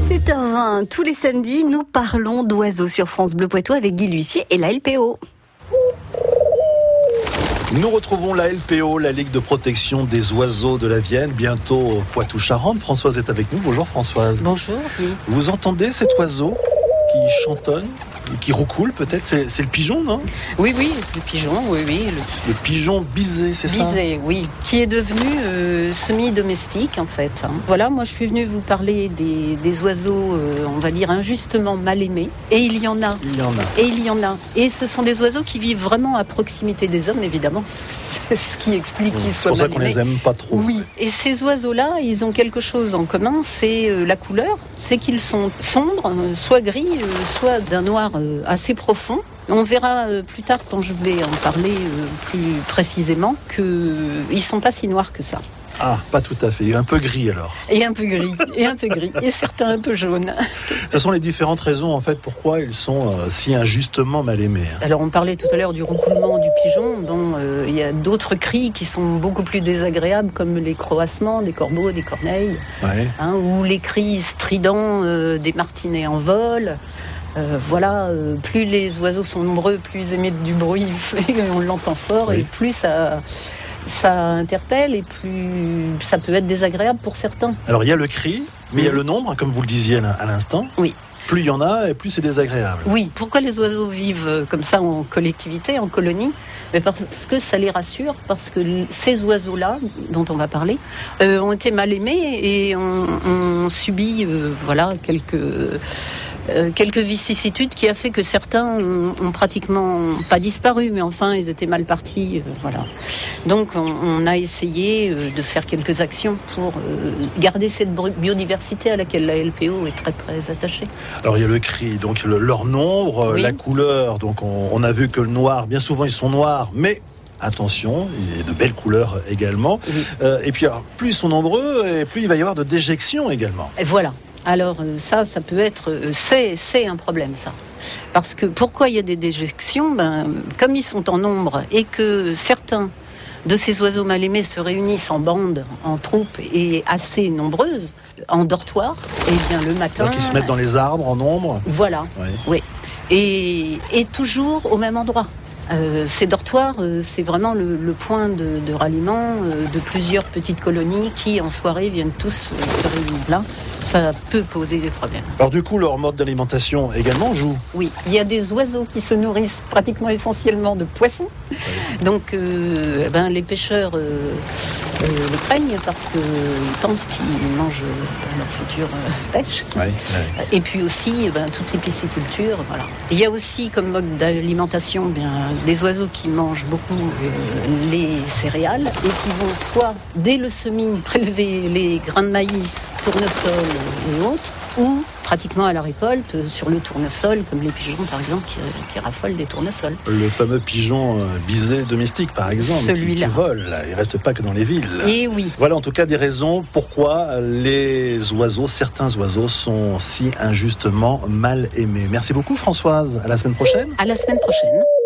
7h20, tous les samedis, nous parlons d'oiseaux sur France Bleu Poitou avec Guy L'Huissier et la LPO. Nous retrouvons la LPO, la Ligue de protection des oiseaux de la Vienne, bientôt au Poitou-Charentes. Françoise est avec nous. Bonjour Françoise. Bonjour. Oui. Vous entendez cet oiseau qui chantonne, qui roucoule peut-être, c'est le pigeon, non? Oui, le pigeon, oui. Le pigeon bisé, c'est ça? Bisé, oui, qui est devenu semi-domestique en fait. Voilà, moi je suis venue vous parler des oiseaux, on va dire, injustement mal aimés. Et il y en a. Et ce sont des oiseaux qui vivent vraiment à proximité des hommes, évidemment. C'est ce qui explique qu'ils soient mal aimés. C'est pour ça qu'on les aime pas trop. Oui, et ces oiseaux-là, ils ont quelque chose en commun, c'est la couleur. C'est qu'ils sont sombres, soit gris, soit d'un noir assez profond. On verra plus tard, quand je vais en parler plus précisément, qu'ils ne sont pas si noirs que ça. Ah, pas tout à fait. Un peu gris alors. Et un peu gris. Et certains un peu jaunes. Ce sont les différentes raisons en fait pourquoi ils sont si injustement mal aimés. Alors on parlait tout à l'heure du roucoulement du pigeon, dont il y a d'autres cris qui sont beaucoup plus désagréables, comme les croassements des corbeaux, des corneilles, ou les cris stridents des martinets en vol. Plus les oiseaux sont nombreux, plus ils émettent du bruit, on l'entend fort, et plus ça interpelle, et plus ça peut être désagréable pour certains. Alors il y a le cri, mais il y a le nombre, comme vous le disiez à l'instant. Oui. Plus il y en a, et plus c'est désagréable. Oui. Pourquoi les oiseaux vivent comme ça en collectivité, en colonie? Mais parce que ça les rassure, parce que ces oiseaux-là, dont on va parler, ont été mal aimés et ont subi quelques vicissitudes qui a fait que certains ont pratiquement pas disparu, mais enfin ils étaient mal partis. Donc on a essayé de faire quelques actions pour garder cette biodiversité à laquelle la LPO est très très attachée. Alors il y a le cri, donc leur nombre, la couleur. Donc on a vu que le noir, bien souvent ils sont noirs, mais attention, il y a de belles couleurs également. Oui. Et puis alors, plus ils sont nombreux, et plus il va y avoir de déjections également. Et voilà. Alors ça peut être, c'est un problème ça. Parce que pourquoi il y a des déjections? Comme ils sont en nombre et que certains de ces oiseaux mal aimés se réunissent en bande, en troupes et assez nombreuses, en dortoir, et bien le matin... Donc ils se mettent dans les arbres en nombre. Voilà, oui. Et toujours au même endroit. Ces dortoirs, c'est vraiment le point de ralliement de plusieurs petites colonies qui, en soirée, viennent tous se réunir là. Ça peut poser des problèmes. Alors du coup, leur mode d'alimentation également joue? Oui. Il y a des oiseaux qui se nourrissent pratiquement essentiellement de poissons. Oui. Donc les pêcheurs le craignent parce qu'ils pensent qu'ils mangent leur future pêche. Oui. Et puis aussi toutes les piscicultures. Voilà. Il y a aussi comme mode d'alimentation des oiseaux qui mangent beaucoup les céréales et qui vont soit dès le semis prélever les grains de maïs, tournesol et autres, ou pratiquement à la récolte sur le tournesol, comme les pigeons par exemple qui raffolent des tournesols. Le fameux pigeon bisé domestique par exemple, celui-là. Qui vole, il ne reste pas que dans les villes. Et oui. Voilà en tout cas des raisons pourquoi certains oiseaux sont si injustement mal aimés. Merci beaucoup Françoise, à la semaine prochaine. À la semaine prochaine.